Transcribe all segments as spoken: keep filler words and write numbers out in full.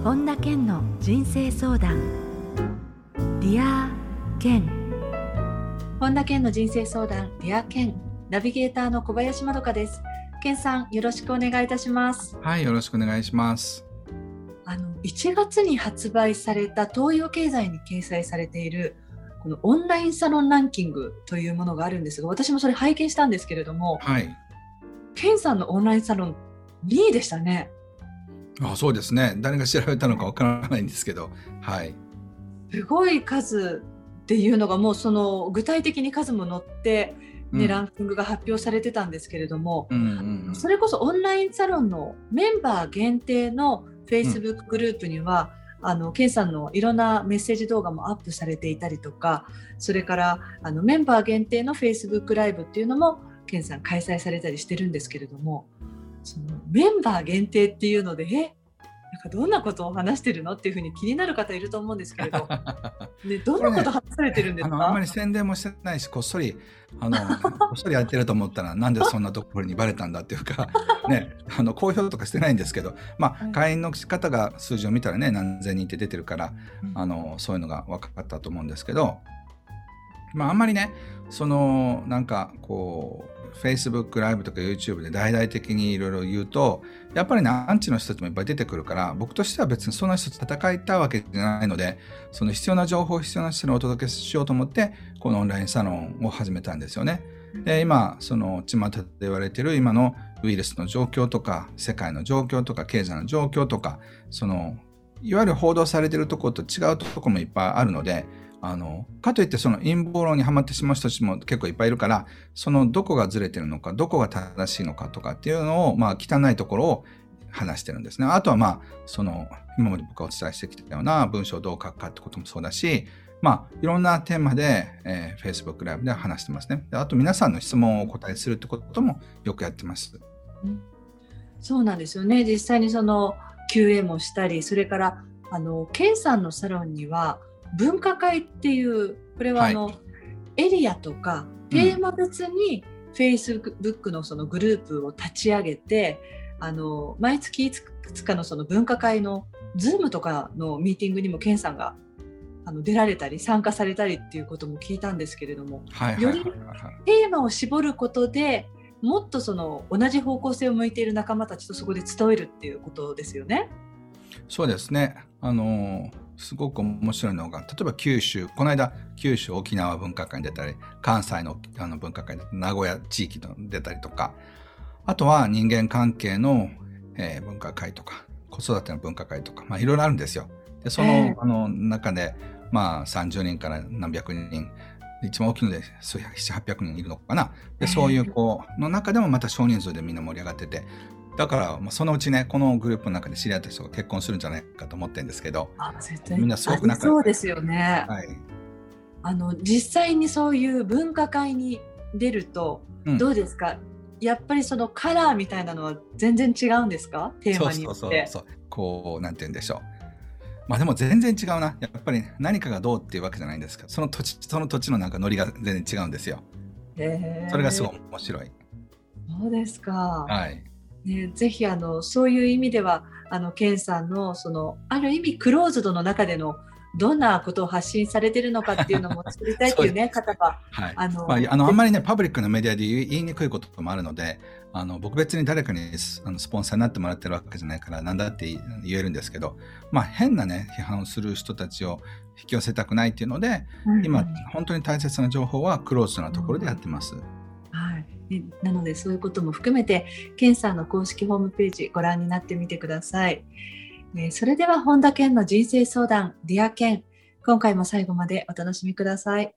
本田健の人生相談。ディア健。本田健の人生相談、ディア健。ナビゲーターの小林まどかです。健さん、よろしくお願いいたします。 はい、よろしくお願いします。 あのいちがつに発売された東洋経済に掲載されているこのオンラインサロンランキングというものがあるんですが、私もそれ拝見したんですけれども、 はい、 健さんのオンラインサロンにいでしたね。 あ、そうですね。誰が調べたのかわからないんですけど、はい。 すごい数っていうのがもうその具体的に数も載ってね、うん、ランキングが発表されてたんですけれども、うんうんうん、それこそオンラインサロンのメンバー限定の Facebook グループには、うん、あの健さんのいろんなメッセージ動画もアップされていたりとか、それからあのメンバー限定の Facebook ライブっていうのも健さん開催されたりしてるんですけれども、そのメンバー限定っていうので、えなんかどんなことを話してるのっていうふうに気になる方いると思うんですけれど、ね、どんなこと話されてるんですか？ ね、あのあんまり宣伝もしてないし、こっそりあのこっそりやってると思ったらなんでそんなところにバレたんだっていうか、ね、あの公表とかしてないんですけど、まあ、会員の方が数字を見たらね何千人って出てるから、うん、あのそういうのが分かったと思うんですけど、まあ、あんまりねそのなんかこうFacebook ライブとか YouTube で大々的にいろいろ言うと、やっぱりねアンチの人たちもいっぱい出てくるから、僕としては別にその人と戦いたいわけじゃないので、その必要な情報を必要な人にお届けしようと思ってこのオンラインサロンを始めたんですよね。で今その巷で言われている今のウイルスの状況とか世界の状況とか経済の状況とか、そのいわゆる報道されているところと違うところもいっぱいあるので、あのかといってその陰謀論にはまってしまう人たちも結構いっぱいいるから、そのどこがずれてるのかどこが正しいのかとかっていうのを、まあ汚いところを話してるんですね。あとはまあその今まで僕がお伝えしてきたような文章をどう書くかってこともそうだし、まあいろんなテーマで、えー、Facebook ライブで話してますね。であと皆さんの質問をお答えするってこともよくやってます。 うん、そうなんですよね。実際にその キューエー もしたり、それからあの健さんのサロンには分科会っていう、これはあの、はい、エリアとかテーマ別に Facebook のそのグループを立ち上げて、あの毎月いつかのその分科会の Zoom とかのミーティングにも健さんがあの出られたり参加されたりっていうことも聞いたんですけれども、よりテーマを絞ることでもっとその同じ方向性を向いている仲間たちとそこで伝えるっていうことですよね。 そうですね。あのすごく面白いのが、例えば九州、この間九州沖縄分科会に出たり、関西 の, あの分科会に名古屋地域に出たりとか、あとは人間関係の、えー、分科会とか子育ての分科会とか、まあ、いろいろあるんですよ。でその、えー、あの中で、まあ、さんじゅうにんから何百人、一番大きいので数百、ななひゃくにんいるのかな。でそういう子の中でもまた少人数でみんな盛り上がってて、だからまあそのうちねこのグループの中で知り合った人が結婚するんじゃないかと思ってるんですけど、 あ絶対みんなすごく仲良い。そうですよね、 はい、 あの実際にそういう分科会に出るとどうですか、うん、やっぱりそのカラーみたいなのは全然違うんですか？テーマによって。 そうそうそうそう、こうなんて言うんでしょう、まあでも全然違うな。やっぱり何かがどうっていうわけじゃないんですけど、その土地その土地のなんかノリが全然違うんですよ。へー、それがすごい面白い。 そうですか。 はいね、ぜひあのそういう意味ではあの健さんのそのある意味クローズドの中でのどんなことを発信されているのかっていうのも作りたいっていうね方が、 はい、あの、まあ、あのあんまりねパブリックなメディアで言い、言いにくいこともあるので、あの僕別に誰かにあのスポンサーになってもらってるわけじゃないから何だって言えるんですけど、まあ変なね批判をする人たちを引き寄せたくないっていうので、うんうん、今本当に大切な情報はクローズドなところでやってます。うん、 はい、なのでそういうことも含めて健さんの公式ホームページご覧になってみてください。えー、それでは本田健の人生相談ディア健、今回も最後までお楽しみください。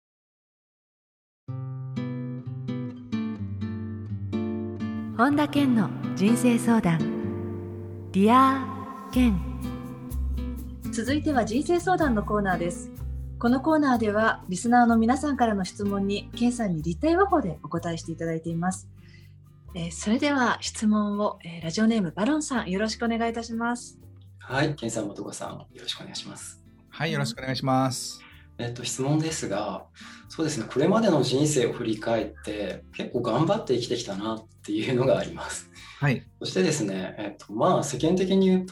本田健の人生相談ディア健。続いては人生相談のコーナーです。このコーナーではリスナーの皆さんからの質問に健さんに立体話法でお答えしていただいています。えー、それでは質問を、えー、ラジオネームバロンさんよろしくお願いいたします。 はい、健さん、もとこさんよろしくお願いします。 はい、よろしくお願いします。 えっと、質問ですが、そうですね、これまでの人生を振り返って結構頑張って生きてきたなっていうのがあります。 はい。 そしてですね、えっと、まあ世間的に言うと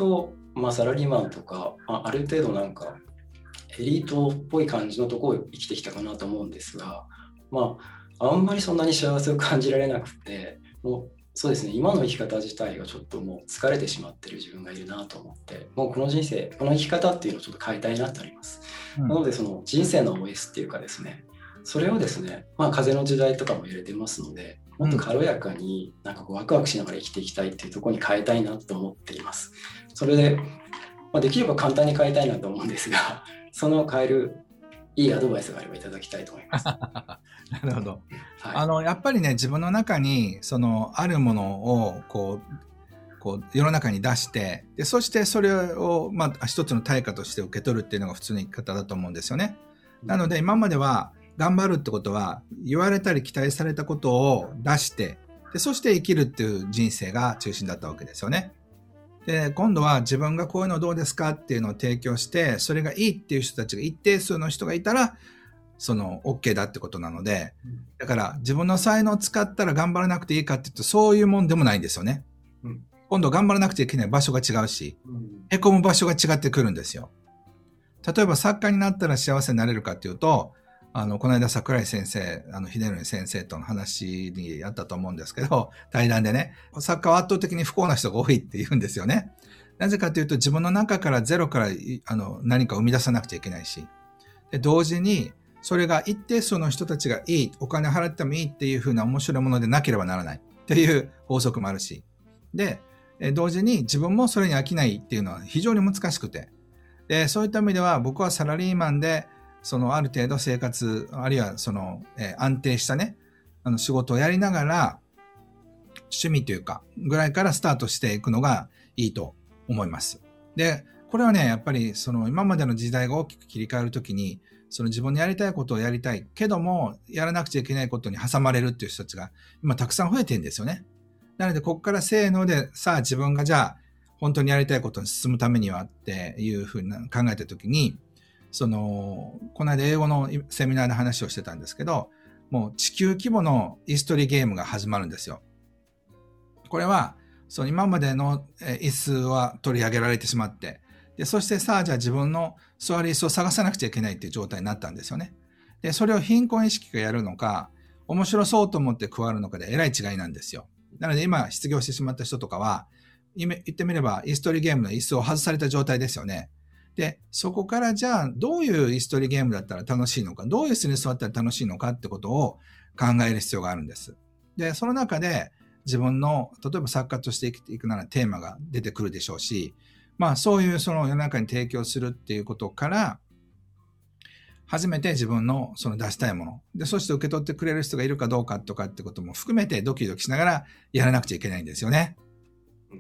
まあ、サラリーマンとか、あ、ある程度なんかエリートっぽい感じのところを生きてきたかなと思うんですが、まあ、あんまりそんなに幸せを感じられなくて、もうそうですね、今の生き方自体がちょっともう疲れてしまってる自分がいるなと思って、もうこの人生、この生き方っていうのをちょっと変えたいなってあります。うん、なので、その人生の オーエス っていうかですね、それをですね、まあ、風の時代とかも入れてますので、もっと軽やかになんかこうワクワクしながら生きていきたいっていうところに変えたいなと思っています。それで、まあ、できれば簡単に変えたいなと思うんですが、その変えるいいアドバイスがあればいただきたいと思います。 なるほど。 はい、 あのやっぱりね、自分の中にそのあるものをこうこう世の中に出して、でそしてそれをまあ一つの対価として受け取るっていうのが普通の生き方だと思うんですよね。なので今までは頑張るってことは言われたり期待されたことを出して、でそして生きるっていう人生が中心だったわけですよね。で今度は自分がこういうのどうですかっていうのを提供して、それがいいっていう人たちが一定数の人がいたらその OK だってことなので、だから自分の才能を使ったら頑張らなくていいかって言うとそういうもんでもないんですよね。うん、今度頑張らなくちゃいけない場所が違うし、うん、へこむ場所が違ってくるんですよ。例えば作家になったら幸せになれるかっていうと、あのこの間桜井先生、あの秀則先生との話にやったと思うんですけど、対談でね、作家は圧倒的に不幸な人が多いって言うんですよね。なぜかというと自分の中からゼロからあの何か生み出さなくちゃいけないし、で同時にそれが一定数の人たちがいい、お金払ってもいいっていう風な面白いものでなければならないっていう法則もあるし、で同時に自分もそれに飽きないっていうのは非常に難しくて、でそういった意味では僕はサラリーマンでそのある程度生活、あるいはその、えー、安定したね、あの仕事をやりながら趣味というかぐらいからスタートしていくのがいいと思います。で、これはね、やっぱりその今までの時代が大きく切り替えるときに、その自分のやりたいことをやりたいけども、やらなくちゃいけないことに挟まれるっていう人たちが今たくさん増えてるんですよね。なので、ここからせーので、さあ自分がじゃあ本当にやりたいことに進むためにはっていうふうに考えたときに、その、この間英語のセミナーで話をしてたんですけど、もう地球規模のイス取りゲームが始まるんですよ。これは、その今までの椅子は取り上げられてしまって、で、そしてさあじゃあ自分の座る椅子を探さなくちゃいけないっていう状態になったんですよね。で、それを貧困意識がやるのか、面白そうと思って加わるのかでえらい違いなんですよ。なので今失業してしまった人とかは、言ってみれば椅子取りゲームの椅子を外された状態ですよね。で、そこからじゃあどういう椅子取りゲームだったら楽しいのか、どういう椅子に座ったら楽しいのかってことを考える必要があるんです。で、その中で自分の、例えば作家として生きていくならテーマが出てくるでしょうし、まあそういうその世の中に提供するっていうことから、初めて自分のその出したいもの。で、そして受け取ってくれる人がいるかどうかとかってことも含めてドキドキしながらやらなくちゃいけないんですよね。うん、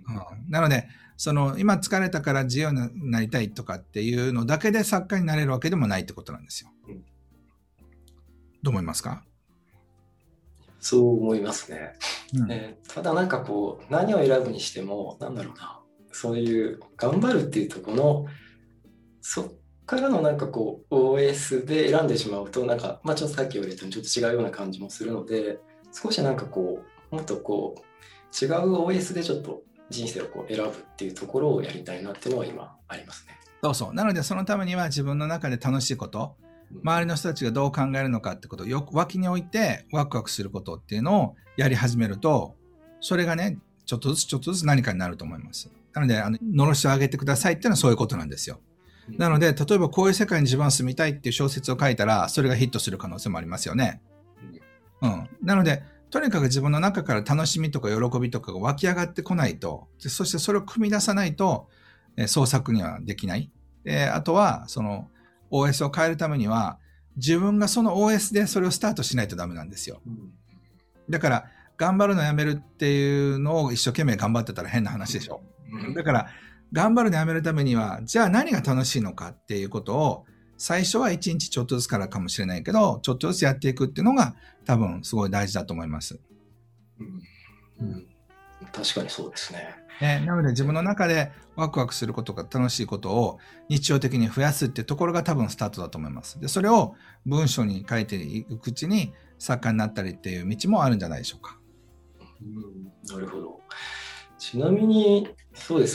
なので、その今疲れたから自由になりたいとかっていうのだけで作家になれるわけでもないってことなんですよ。うん、どう思いますか？ そう思いますね。 うんえー、ただなんかこう何を選ぶにしてもなんだろうな、そういう頑張るっていうところのそっからのなんかこう オーエス で選んでしまうとなんか、まあ、ちょっとさっき言われたようにちょっと違うような感じもするので、少しなんかこうもっとこう違う オーエス でちょっと人生をこう選ぶっていうところをやりたいなっていうのは今ありますね。 そうそう。なのでそのためには自分の中で楽しいこと、周りの人たちがどう考えるのかってことをよく脇に置いてワクワクすることっていうのをやり始めると、それがね、ちょっとずつちょっとずつ何かになると思います。なので、あの、のろしを上げてくださいっていうのはそういうことなんですよ。なので、例えばこういう世界に自分は住みたいっていう小説を書いたら、それがヒットする可能性もありますよね。うん。なので、とにかく自分の中から楽しみとか喜びとかが湧き上がってこないと、そしてそれを組み出さないと、えー、創作にはできない。で、あとは、その、オーエス を変えるためには、自分がその オーエス でそれをスタートしないとダメなんですよ。だから、頑張るのやめるっていうのを一生懸命頑張ってたら変な話でしょ。だから、頑張るのやめるためには、じゃあ何が楽しいのかっていうことを、最初は一日ちょっとずつからかもしれないけど、ちょっとずつやっていくっていうのが多分すごい大事だと思います。 うんうん、確かにそうですね。 ね、なので自分の中でワクワクすることが楽しいことを日常的に増やすっていうところが多分スタートだと思います。で、それを文章に書いていくうちに作家になったりっていう道もあるんじゃないでしょうか。 うん、なるほど。ちなみにそうですね。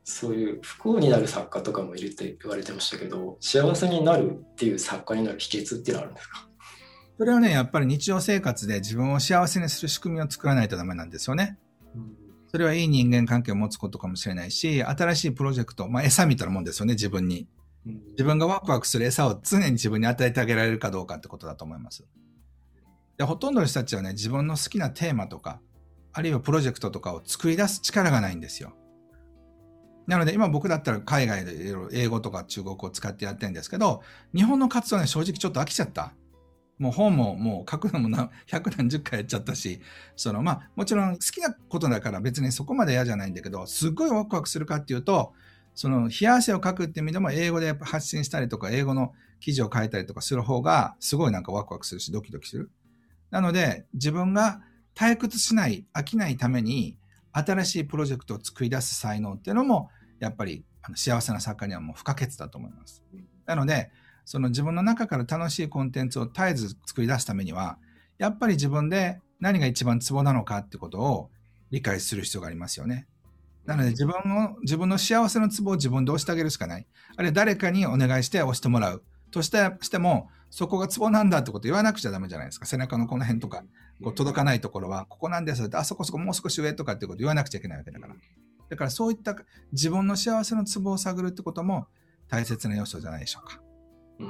そういう不幸になる作家とかもいるって言われてましたけど、幸せになるっていう作家になる秘訣っていうのはあるんですか？ それはね、やっぱり日常生活で自分を幸せにする仕組みを作らないとダメなんですよね。うん、それはいい人間関係を持つことかもしれないし、新しいプロジェクト、まあ餌みたいなもんですよね、自分に。自分がワクワクする餌を常に自分に与えてあげられるかどうかってことだと思います。で、ほとんどの人たちはね、自分の好きなテーマとか、あるいはプロジェクトとかを作り出す力がないんですよ。なので今僕だったら海外で英語とか中国語を使ってやってるんですけど、日本の活動はね、正直ちょっと飽きちゃった。もう本ももう書くのも何百何十回やっちゃったし、そのまあもちろん好きなことだから別にそこまで嫌じゃないんだけど、すっごいワクワクするかっていうと、その冷や汗をかくって意味でも英語で発信したりとか、英語の記事を書いたりとかする方がすごいなんかワクワクするし、ドキドキする。なので自分が退屈しない、飽きないために新しいプロジェクトを作り出す才能っていうのもやっぱりあの幸せな作家にはもう不可欠だと思います。なのでその自分の中から楽しいコンテンツを絶えず作り出すためには、やっぱり自分で何が一番ツボなのかってことを理解する必要がありますよね。なので自分の、自分の幸せのツボを自分で押してあげるしかない。あるいは誰かにお願いして押してもらう。としてしても、そこがツボなんだってことを言わなくちゃダメじゃないですか。背中のこの辺とか、こう届かないところは、ここなんですって、あそこそこもう少し上とかってことを言わなくちゃいけないわけだから。だからそういった自分の幸せのツボを探るってことも大切な要素じゃないでしょうか。 うん、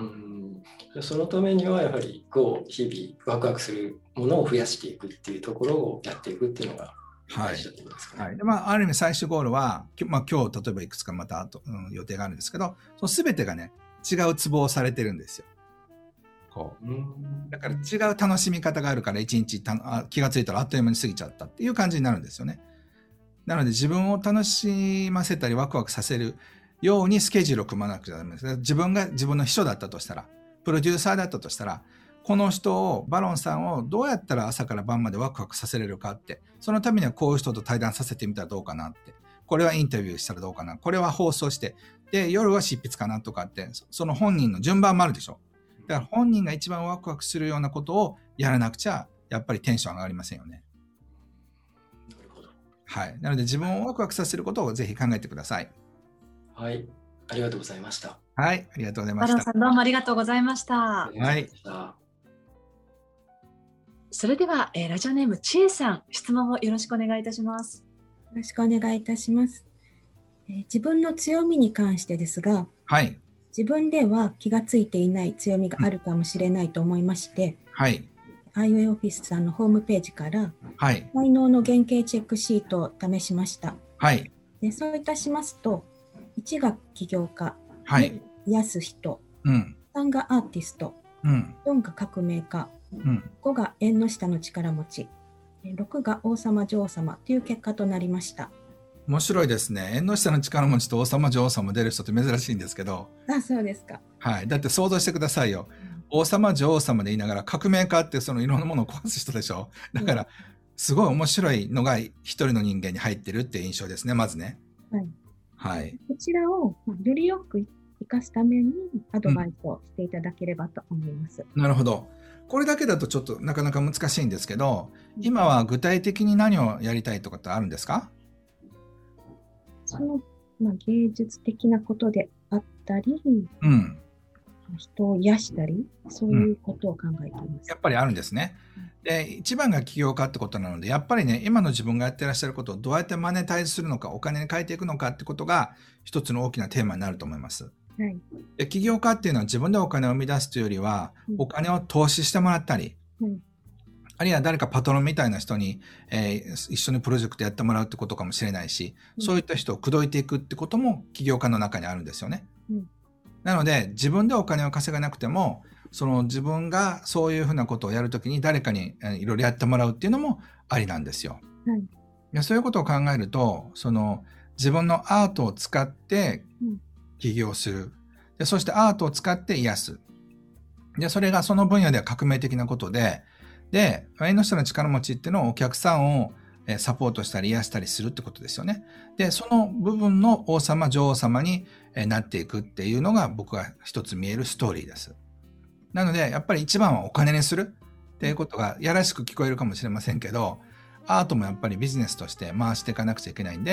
そのためにはやはりこう日々ワクワクするものを増やしていくっていうところをやっていくっていうのが大事だと思いますかね。 はいはい。でまあ、ある意味最終ゴールは、まあ、今日例えばいくつかまた後、うん、予定があるんですけど、その全てがね違うツボをされてるんですよ。こうだから違う楽しみ方があるから一日たあ気がついたらあっという間に過ぎちゃったっていう感じになるんですよね。なので自分を楽しませたりワクワクさせるようにスケジュールを組まなくちゃダメです。自分が自分の秘書だったとしたら、プロデューサーだったとしたら、この人を、バロンさんをどうやったら朝から晩までワクワクさせれるかって、そのためにはこういう人と対談させてみたらどうかなって、これはインタビューしたらどうかな、これは放送して、で、夜は執筆かなとかって、その本人の順番もあるでしょ。だから本人が一番ワクワクするようなことをやらなくちゃ、やっぱりテンション上がりませんよね。 なるほど。 はい。なので自分をワクワクさせることをぜひ考えてください。 はい。ありがとうございました。 はい、ありがとうございました。 バロンさんどうもありがとうございました。 はい。 それでは、えー、ラジオネームちえさん、質問をよろしくお願いいたします。 よろしくお願いいたします。えー、自分の強みに関してですが、 はい。 自分では気がついていない強みがあるかもしれないと思いまして、 はい。 アイウェイオフィスさんのホームページから、 はい。 才能の原型チェックシートを試しました。 はい。 でそういたしますと、いちが起業家、 はい、 癒す人、 うん、 さんがアーティスト、 うん、 よんが革命家、 うん、 ごが縁の下の力持ち、ろくが王様女王様という結果となりました。 面白いですね。縁の下の力持ちと王様女王様出る人って珍しいんですけど。 あ、そうですか。 はい。だって想像してくださいよ。うん、王様女王様で言いながら革命家ってそのいろんなものを壊す人でしょ。だからすごい面白いのが一人の人間に入ってるっていう印象ですね、まずね。 はい。 はい、 こちらをよりよく生かすためにアドバイスをしていただければと思います。 うん、なるほど。これだけだとちょっとなかなか難しいんですけど、今は具体的に何をやりたいとかってあるんですか？ その、まあ、芸術的なことであったり、 うん、 人を癒したり、そういうことを考えています。うん、 やっぱりあるんですね。で、一番が起業家ってことなので、やっぱりね、今の自分がやってらっしゃることをどうやってマネタイズするのか、お金に変えていくのかってことが一つの大きなテーマになると思います。 はい、 で起業家っていうのは自分でお金を生み出すというよりは、うん、お金を投資してもらったり、うん、あるいは誰かパトロンみたいな人に、えー、一緒にプロジェクトやってもらうってことかもしれないし、うん、そういった人を口説いていくってことも起業家の中にあるんですよね。うん、なので、自分でお金を稼がなくても、その自分がそういうふうなことをやるときに誰かにいろいろやってもらうっていうのもありなんですよ。はい、いやそういうことを考えると、その自分のアートを使って起業する。でそしてアートを使って癒す。でそれがその分野では革命的なことで、で、縁の下の力持ちっていうのをお客さんをサポートしたり癒したりするってことですよね。で、その部分の王様、女王様になっていくっていうのが僕が一つ見えるストーリーです。なので、やっぱり一番はお金にするっていうことがやらしく聞こえるかもしれませんけど、アートもやっぱりビジネスとして回していかなくちゃいけないんで、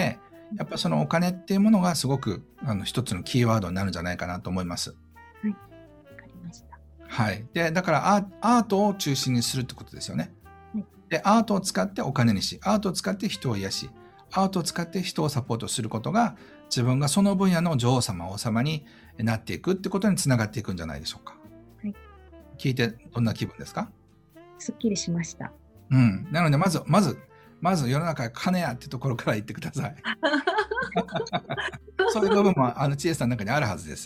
やっぱそのお金っていうものがすごくあの一つのキーワードになるんじゃないかなと思います。 はい、わかりました。 はい。で、だからアーアートを中心にするってことですよね。 はい、 で、アートを使ってお金にし、アートを使って人を癒し、アートを使って人をサポートすることが、自分がその分野の女王様、王様になっていくってことにつながっていくんじゃないでしょうか。 はい。 聞いてどんな気分ですか？ すっきりしました。 うん。なので、まず、まず、まず世の中は金やってところから言ってください。そういう部分も、あの、知恵さんの中にあるはずです。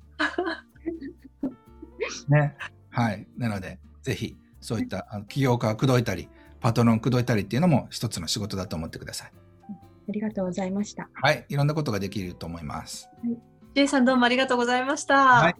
ね。はい。なので、ぜひ、そういったあの起業家を口説いたり、パトロンを口説いたりっていうのも一つの仕事だと思ってください。 ありがとうございました。 はい。いろんなことができると思います。 ジェイさん、どうもありがとうございました。 はい。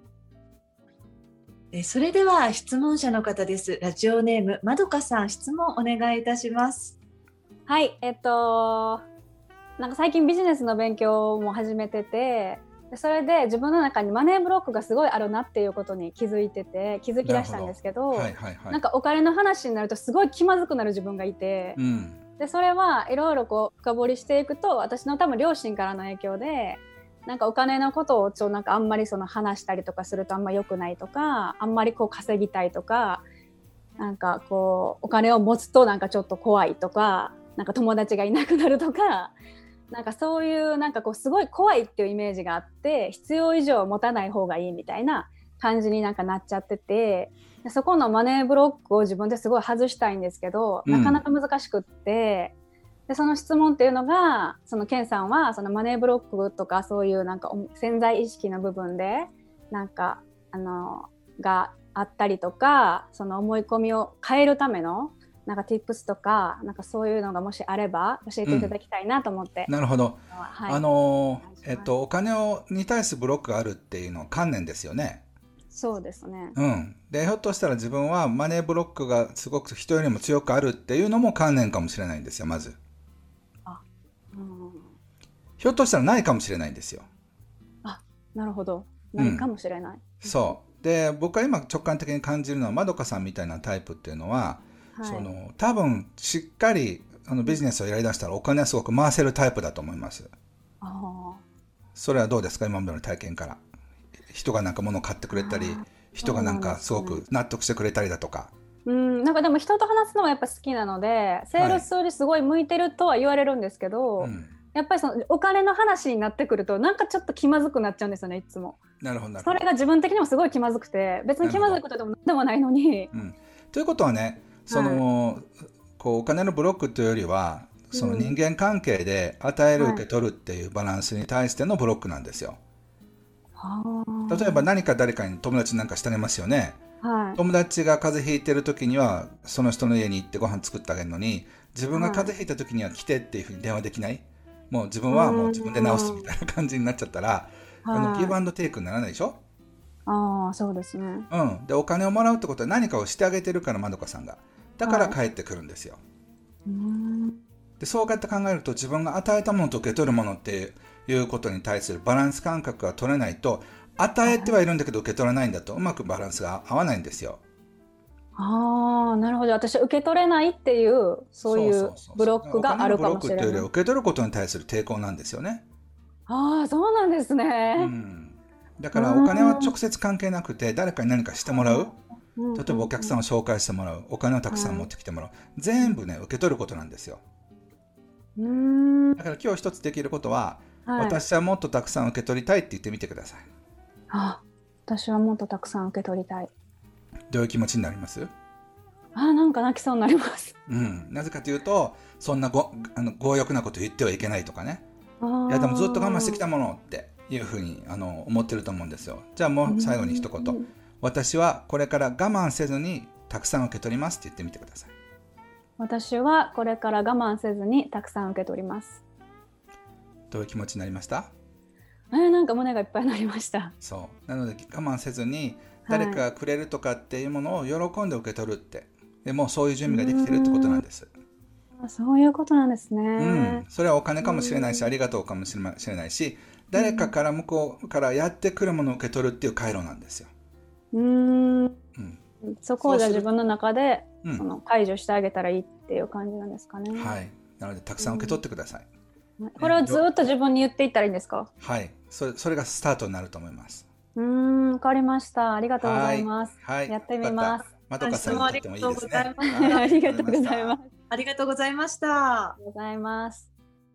えそれでは質問者の方です。ラジオネームまどかさん、質問お願いいたします。 はい、えっとなんか最近ビジネスの勉強も始めてて、それで自分の中にマネーブロックがすごいあるなっていうことに気づいてて気づき出したんですけど、 はいはいはい、 なんかお金の話になるとすごい気まずくなる自分がいて、 うん、 でそれはいろいろこう深掘りしていくと、私の多分両親からの影響で、なんかお金のことをちょなんかあんまりその話したりとかするとあんま良くないとか、あんまりこう稼ぎたいとか、なんかこうお金を持つとなんかちょっと怖いとか、なんか友達がいなくなるとか、なんかそういうなんかこうすごい怖いっていうイメージがあって、必要以上持たない方がいいみたいな感じになんかなっちゃってて、でそこのマネーブロックを自分ですごい外したいんですけど、なかなか難しくって、うん、でその質問っていうのが、そのケンさんはそのマネーブロックとかそういうなんか潜在意識の部分でなんかあのがあったりとか、その思い込みを変えるためのなんか tips とか、なんかそういうのがもしあれば教えていただきたいなと思って、 うん、なるほど、 はい、 あのえっとお金をに対するブロックがあるっていうのは観念ですよね。 そうですね、 うん、でひょっとしたら自分はマネーブロックがすごく人よりも強くあるっていうのも観念かもしれないんですよ。まずあ、うん、 ひょっとしたらないかもしれないんですよ。 あ、なるほど、ないかもしれない、 うん、そうで、僕は今直感的に感じるのはまどかさんみたいなタイプっていうのは、はい、その多分しっかりあのビジネスをやりだしたらお金はすごく回せるタイプだと思います。あ、それはどうですか、今までの体験から。人がなんか物を買ってくれたり、人がなんかすごく納得してくれたりだとか、 うん、なんかでも人と話すのはやっぱ好きなので、セールスにすごい向いてるとは言われるんですけど、はい、うん、やっぱりそのお金の話になってくるとなんかちょっと気まずくなっちゃうんですよね、いつも。 なるほど、なるほど。 それが自分的にもすごい気まずくて、別に気まずいことでも何でもないのに、 うん、ということはね、その、はい、こうお金のブロックというよりはその人間関係で与える、受け取るっていうバランスに対してのブロックなんですよ。はい、例えば何か誰かに友達なんかしてあげますよね、はい、友達が風邪ひいてる時にはその人の家に行ってご飯作ってあげるのに、自分が風邪ひいた時には来てっていうふうに電話できない、もう自分はもう自分で治すみたいな感じになっちゃったら、あのギブアンドテイクにならないでしょ。 ああ、そうですね、 うん、でお金をもらうってことは何かをしてあげてるから、まどかさんがだから帰ってくるんですよ、はい、うん、でそうやって考えると、自分が与えたものと受け取るものっていうことに対するバランス感覚が取れないと、与えてはいるんだけど受け取らないんだと、うまくバランスが合わないんですよ。 ああ、なるほど。私は受け取れないっていうそういうブロックがあるかもしれない。お金のブロックっていうよりは受け取ることに対する抵抗なんですよね。 ああ、そうなんですね、 うん、だからお金は直接関係なくて、誰かに何かしてもらう、例えばお客さんを紹介してもらう、お金をたくさん持ってきてもらう、全部ね受け取ることなんですよ。うーん、だから今日一つできることは、はい、私はもっとたくさん受け取りたいって言ってみてください。 あ、私はもっとたくさん受け取りたい。 どういう気持ちになります？ あ、なんか泣きそうになります、 うん、なぜかというと、そんなごあの強欲なこと言ってはいけないとかね、いやでもずっと我慢してきたものっていうふうにあの思ってると思うんですよ。じゃあもう最後に一言、うん、私はこれから我慢せずにたくさん受け取りますって言ってみてください。 私はこれから我慢せずにたくさん受け取ります。 どういう気持ちになりました？ えー、なんか胸がいっぱいになりました。 そうなので我慢せずに誰かがくれるとかっていうものを喜んで受け取るって、でもうそういう準備ができてるってことなんです。 あ、そういうことなんですね、うん、 それはお金かもしれないし、ありがとうかもしれないし、誰かから向こうからやってくるものを受け取るっていう回路なんですよ。うーん、うん、 そこをじゃあ自分の中でその解除してあげたらいいっていう感じなんですかね、 うん、はい。なのでたくさん受け取ってください、 これをずっと自分に言っていったらいいんですか？ はい、それ、それがスタートになると思います。 うーん、わかりました。ありがとうございます。 はい、はい、 やってみます。 まどかさんにとってもいいですね。 ありがとうございます。 ありがとうございました。 ありがとうございます。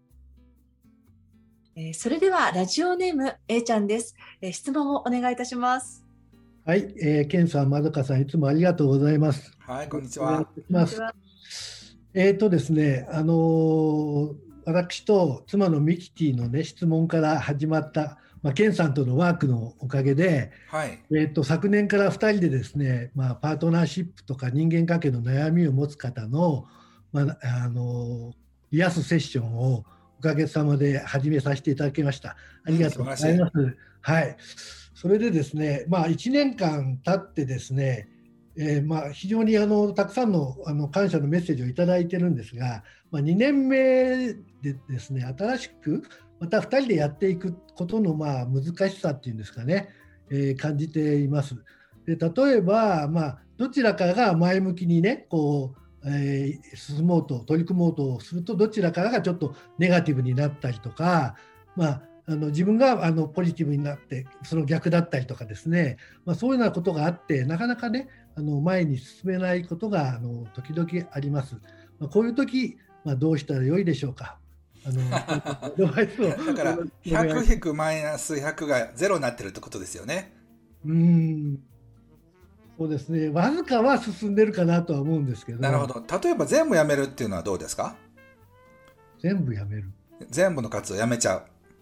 えー、それではラジオネーム A ちゃんです。えー、質問をお願いいたします。 はい、えー、ケンさん、まどかさん、いつもありがとうございます。 はい、こんにちは。 えーとですね、あのー、私と妻のミキティのね、質問から始まった、まあ、ケンさんとのワークのおかげで、 はい、 えーと、昨年からふたりでですね、まあ、パートナーシップとか人間関係の悩みを持つ方の、まあ、あのー、癒すセッションをおかげさまで始めさせていただきました。ありがとうございます。うん、はい。それでですね、まあ、いちねんかん経ってですね、えー、まあ非常にあのたくさんの、あの感謝のメッセージをいただいてるんですが、まあ、にねんめでですね、新しくまたふたりでやっていくことのまあ難しさっていうんですかね、えー、感じています。で、例えば、まあ、どちらかが前向きにね、こう、えー、進もうと取り組もうとすると、どちらかがちょっとネガティブになったりとか、まああの自分があのポジティブになってその逆だったりとかですね、まあ、そういうようなことがあってなかなかね、あの前に進めないことがあの時々あります。まあ、こういう時、まあ、どうしたらよいでしょうか。あのだからひゃく引くマイナスひゃくがゼロになってるってことですよね。 うーん、そうですね、わずかは進んでるかなとは思うんですけど。 なるほど。例えば全部やめるっていうのはどうですか？ 全部やめる、 全部の活動やめちゃう。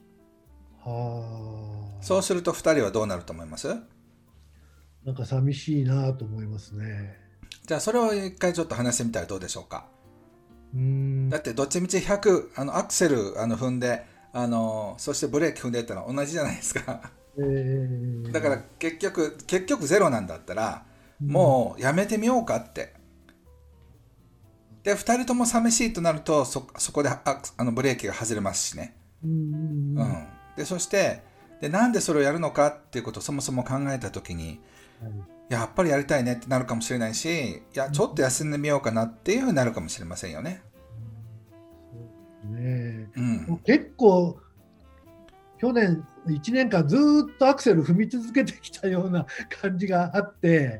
はあ、 そうするとふたりはどうなると思います？ なんか寂しいなと思いますね。 じゃあそれを一回ちょっと話してみたらどうでしょうか。 うーん、 だってどっちみちひゃくあのアクセルあの踏んであのそしてブレーキ踏んでったら同じじゃないですか。 えー、 だから結局結局ゼロなんだったら、うん、もうやめてみようかって。でふたりとも寂しいとなると そ, そこでああのブレーキが外れますしね。 うんうんうん、 うんでそしてでなんでそれをやるのかっていうことをそもそも考えたときに、はい、やっぱりやりたいねってなるかもしれないし、いやちょっと休んでみようかなっていうふうになるかもしれませんよね。 そうね、 うん、 結構去年いちねんかんずっとアクセル踏み続けてきたような感じがあって、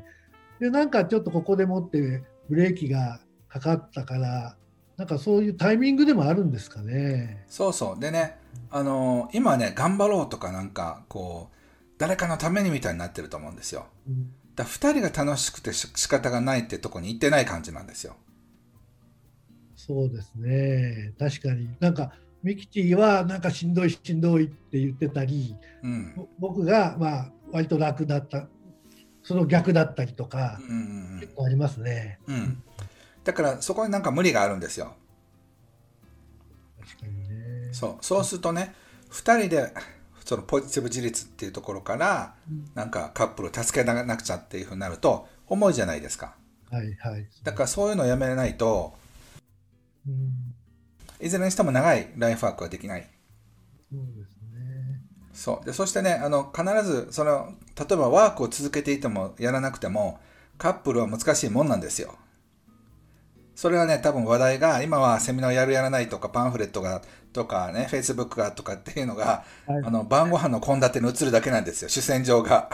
でなんかちょっとここでもってブレーキがかかったから、なんかそういうタイミングでもあるんですかね。 そうそうでね、あのー、今ね頑張ろうとかなんかこう誰かのためにみたいになってると思うんですよ。うん、だふたりが楽しくて仕方がないってとこに行ってない感じなんですよ。 そうですね、確かになんかミキティはなんかしんどいしんどいって言ってたり、うん、僕がまあ割と楽だったその逆だったりとか、うんうんうん、結構ありますね。 うん、だからそこになんか無理があるんですよ。 確かにね。 そう、そうするとね、ふたりでそのポジティブ自立っていうところから、うん、なんかカップルを助けなくちゃっていうふうになると重いじゃないですか。 はいはい。 だからそういうのをやめないと、うん、いずれにしても長いライフワークはできない。 そうですね。 そうでそしてね、あの必ずその例えばワークを続けていてもやらなくてもカップルは難しいもんなんですよ。それはね、多分話題が今はセミナーやるやらないとかパンフレットがとかね、フェイスブックがとかっていうのが、はい、あの晩ご飯の献立に移るだけなんですよ、主戦場が。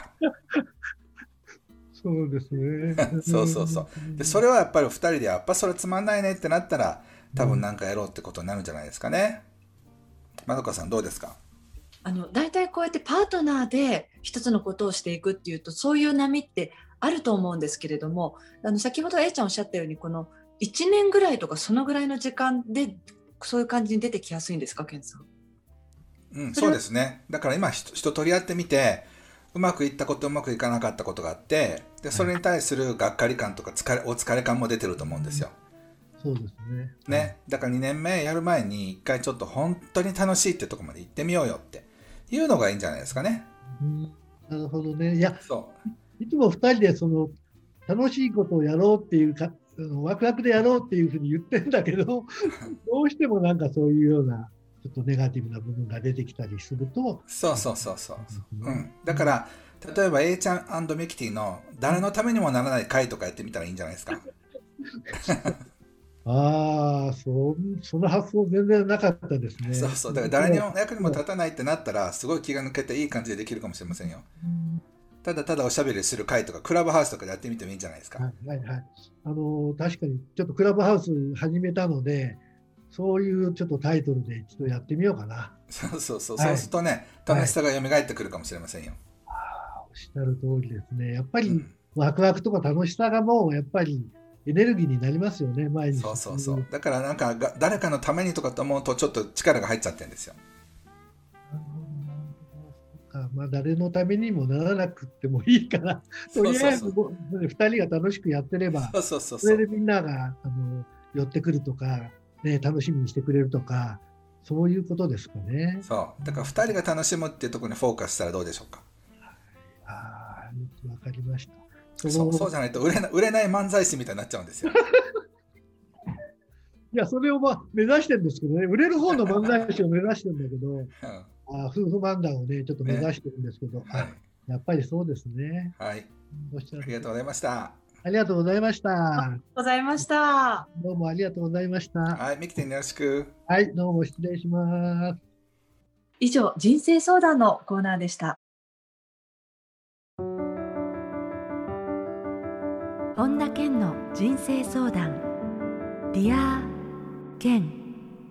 そうですね。 そうそうそう。でそれはやっぱりふたりでやっぱそれつまんないねってなったら多分なんかやろうってことになるんじゃないですかね。まどかさんどうですか？ あのだいたいこうやってパートナーで一つのことをしていくっていうとそういう波ってあると思うんですけれども、あの先ほど A ちゃんおっしゃったようにこのいちねんぐらいとかそのぐらいの時間でそういう感じに出てきやすいんですか、ケンさん？ うん、そうですね。だから今人取り合ってみてうまくいったことうまくいかなかったことがあって、でそれに対するがっかり感とか疲れお疲れ感も出てると思うんですよ。 そうですね。 ね、だからにねんめやる前に一回ちょっと本当に楽しいってとこまで行ってみようよっていうのがいいんじゃないですかね。 うん、なるほどね。いや、 そういつもふたりでその楽しいことをやろうっていうかワクワクでやろうっていうふうに言ってんだけどどうしてもなんかそういうようなちょっとネガティブな部分が出てきたりすると、 そうそうそうそう、うん、だから例えば A ちゃん&ミキティの誰のためにもならない会とかやってみたらいいんじゃないですか。 ああ、そ、その発想全然なかったですね。 そうそう。だから誰にも役にも立たないってなったら、すごい気が抜けていい感じでできるかもしれませんよ。ただただおしゃべりする会とか、クラブハウスとかでやってみてもいいんじゃないですか。 はいはいはい。あの、確かにちょっとクラブハウス始めたので、そういうちょっとタイトルで一度やってみようかな。 そうそうそう。 はいそうするとね、楽しさが蘇ってくるかもしれませんよ。 おっしゃる通りですね。やっぱりうんワクワクとか楽しさがもうやっぱりエネルギーになりますよね、毎日。 そうそうそう。だからなんかが誰かのためにとかと思うとちょっと力が入っちゃってるんですよ。 なるほどなるほど。まあ、誰のためにもならなくてもいいから、とりあえずそうそうふたりが楽しくやってれば、 そうそうそうそそう。 れでみんながあの寄ってくるとか、ね、楽しみにしてくれるとか、そういうことですかね。 そうだからふたりが楽しむっていうところにフォーカスしたらどうでしょうか。 ああ、よくわかりました。そのそうそうじゃないと売れな売れない漫才師みたいになっちゃうんですよ。 いや、それをまあ目指してるんですけどね、売れる方の漫才師を目指してるんだけど、 うんあ夫婦漫談をね、ちょっと目指してるんですけど、 はいあやっぱりそうですね。 はい。 おっしゃるありがとうございました。 ありがとうございました。 ございました。 どうもありがとうございました。 はい、ミキティよろしく。 はい、どうも失礼します。 以上、人生相談のコーナーでした。 本田健の人生相談。ディア健。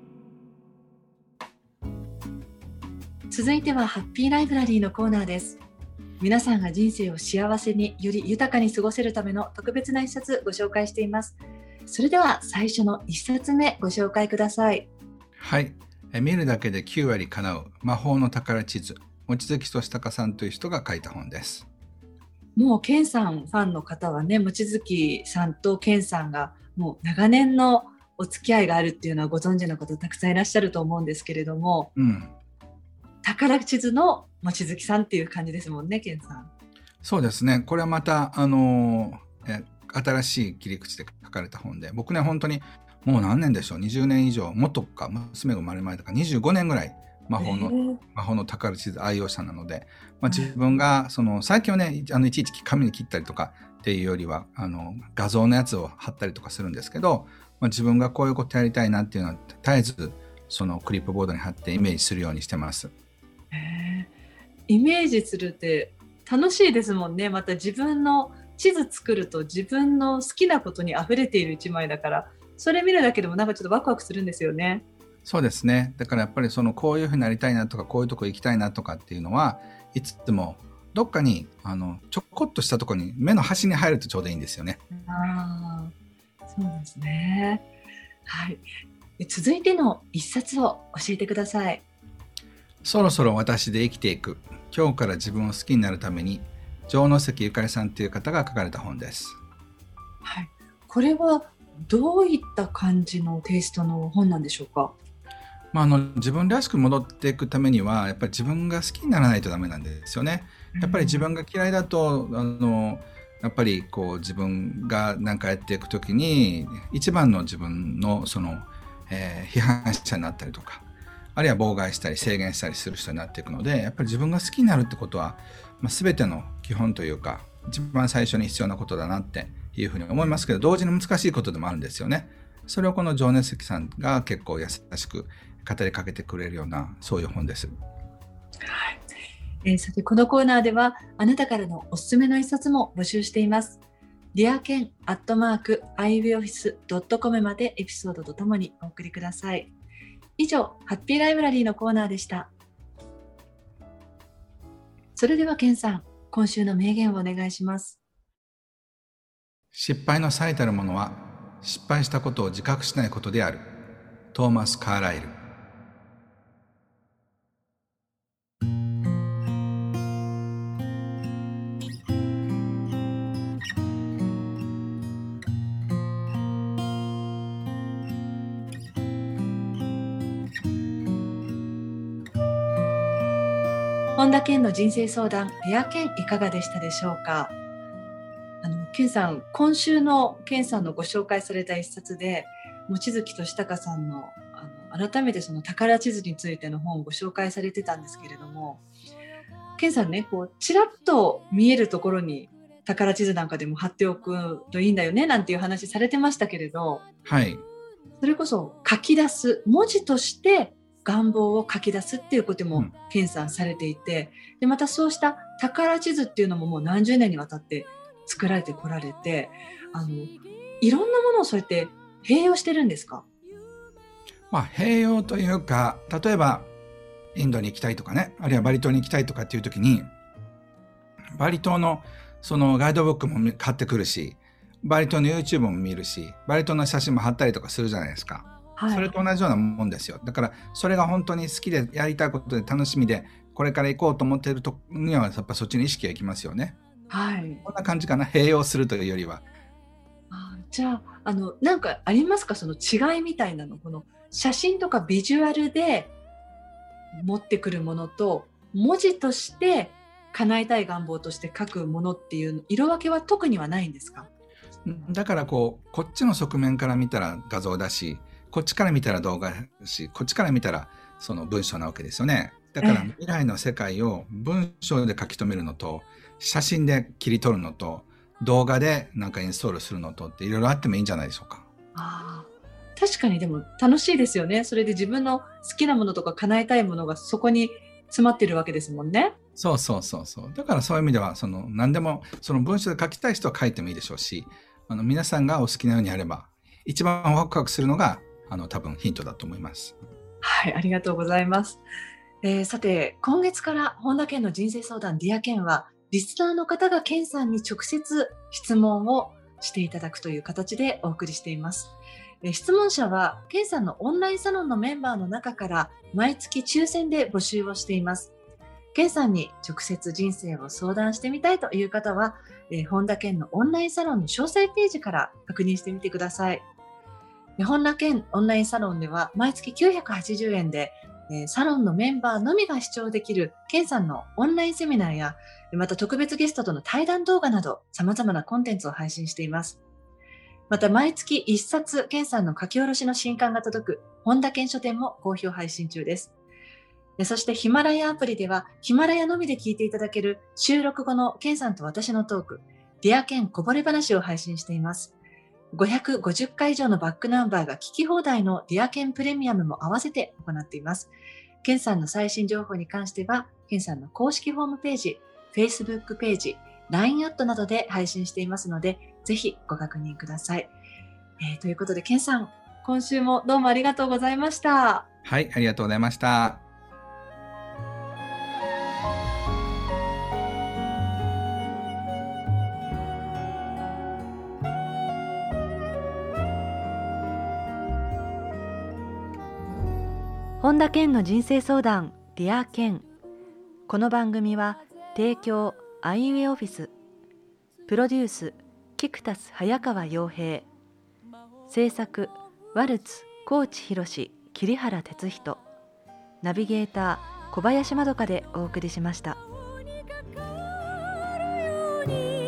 続いてはハッピーライブラリーのコーナーです。皆さんが人生を幸せにより豊かに過ごせるための特別な一冊ご紹介しています。それでは最初の一冊目ご紹介ください。 はい。え見るだけできゅうわり叶う魔法の宝地図。望月俊孝さんという人が書いた本です。 もうケンさんファンの方はね、望月さんとケンさんがもう長年のお付き合いがあるっていうのはご存知の方たくさんいらっしゃると思うんですけれども、 うん。 宝地図の望月さんっていう感じですもんね、ケンさん。 そうですね。これはまた、あのーえ新しい切り口で書かれた本で、僕ね、本当にもう何年でしょう、にじゅうねん以上、もっとか、娘が生まれる前だからにじゅうごねんぐらい魔法の、 えー魔法の宝地図愛用者なので、まあ、自分がその最近はね、あのいちいち紙に切ったりとかっていうよりはあの画像のやつを貼ったりとかするんですけど、まあ、自分がこういうことやりたいなっていうのは絶えずそのクリップボードに貼ってイメージするようにしてます。 へーイメージするって楽しいですもんね。また自分の地図作ると自分の好きなことに溢れている一枚だから、それ見るだけでもなんかちょっとワクワクするんですよね。 そうですね。だからやっぱりそのこういうふうになりたいなとかこういうとこ行きたいなとかっていうのはいつでもどっかにあのちょこっとしたところに目の端に入るとちょうどいいんですよね。 ああ、そうですね。はい。続いての一冊を教えてください。 そろそろ私で生きていく。今日から自分を好きになるために、城関ゆかりさんという方が書かれた本です。 はい。これはどういった感じのテイストの本なんでしょうか。 まあ、あの自分らしく戻っていくためにはやっぱり自分が好きにならないとダメなんですよね。やっぱり自分が嫌いだとあのやっぱりこう自分が何かやっていくときに一番の自分のその、えー、批判者になったりとか、あるいは妨害したり制限したりする人になっていくので、やっぱり自分が好きになるってことは、まあ、全ての基本というか一番最初に必要なことだなっていうふうに思いますけど、同時に難しいことでもあるんですよね。それをこの城関さんが結構優しく語りかけてくれるようなそういう本です。 はい。えー、さてこのコーナーではあなたからのおすすめの一冊も募集しています。ディアケンアットマークアイウィオフィスドットコムまでエピソードとともにお送りください。以上、ハッピーライブラリーのコーナーでした。それではケンさん、今週の名言をお願いします。 失敗の最たるものは失敗したことを自覚しないことである。トーマス・カーライル。 本田健の人生相談、ディアケンいかがでしたでしょうか。あのケンさん、今週のケンさんのご紹介された一冊で望月俊孝さん の, あの改めてその宝地図についての本をご紹介されてたんですけれども、ケンさんね、こうちらっと見えるところに宝地図なんかでも貼っておくといいんだよねなんていう話されてましたけれど、 はい。 それこそ書き出す、文字として願望を書き出すっていうことも健さんされていて、でまたそうした宝地図っていうのももう何十年にわたって作られてこられて、あのいろんなものをそうやって併用してるんですか？ まあ、併用というか、例えばインドに行きたいとかね、あるいはバリ島に行きたいとかっていう時に、バリ島のそのガイドブックも買ってくるし、バリ島の YouTube も見るし、バリ島の写真も貼ったりとかするじゃないですか。はい、それと同じようなもんですよ。だからそれが本当に好きでやりたいことで楽しみで、これから行こうと思っているとにはやっぱそっちに意識がいきますよね。はい。こんな感じかな、併用するというよりは。 あ、じゃあ、あのなんかありますか、その違いみたいなの。この写真とかビジュアルで持ってくるものと、文字として叶えたい願望として書くものっていう色分けは特にはないんですか？ だからこうこっちの側面から見たら画像だし、こっちから見たら動画だし、こっちから見たらその文章なわけですよね。だから未来の世界を文章で書き留めるのと、写真で切り取るのと、動画でなんかインストールするのとっていろいろあってもいいんじゃないでしょうか。 あ、確かにでも楽しいですよね。それで自分の好きなものとか叶えたいものがそこに詰まってるわけですもんね。 そうそうそうそう。だからそういう意味ではその何でもその文章で書きたい人は書いてもいいでしょうし、あの皆さんがお好きなようにやれば一番ワクワクするのがあの多分ヒントだと思います。 はい、ありがとうございます。えー、さて今月から本田健の人生相談ディア健はリスナーの方が健さんに直接質問をしていただくという形でお送りしています。えー、質問者は健さんのオンラインサロンのメンバーの中から毎月抽選で募集をしています。健さんに直接人生を相談してみたいという方は、えー、本田健のオンラインサロンの詳細ページから確認してみてください。本田健オンラインサロンでは毎月きゅうひゃくはちじゅうえんで、えー、サロンのメンバーのみが視聴できる健さんのオンラインセミナーや、また特別ゲストとの対談動画など様々なコンテンツを配信しています。また毎月いっさつ健さんの書き下ろしの新刊が届く本田健書店も好評配信中です。そしてヒマラヤアプリではヒマラヤのみで聞いていただける収録後の健さんと私のトーク、ディア健こぼれ話を配信しています。ごひゃくごじゅっかい以上のバックナンバーが聞き放題のディア健プレミアムも合わせて行っています。健さんの最新情報に関しては、健さんの公式ホームページ、Facebook ページ、ライン アットなどで配信していますので、ぜひご確認ください。えー、ということで、健さん、今週もどうもありがとうございました。 はい、ありがとうございました。 本田健の人生相談ディア健。この番組は提供アイウェイオフィス、プロデュースキクタス早川洋平、制作ワルツ高知博桐原哲人、ナビゲーター小林まどかでお送りしました。